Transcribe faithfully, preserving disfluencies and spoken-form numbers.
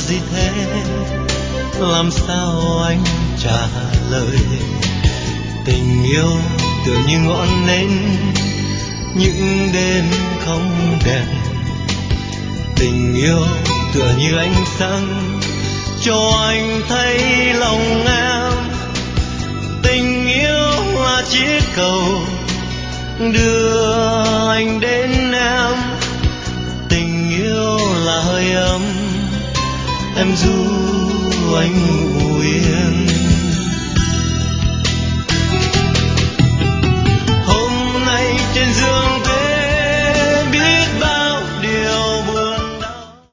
gì thế, làm sao anh trả lời. Tình yêu tựa như ngọn nến những đêm không đèn. Tình yêu tựa như ánh sáng cho anh thấy lòng em. Tình yêu là chiếc cầu đưa anh đến em. Tình yêu là hơi ấm em du anh ngủ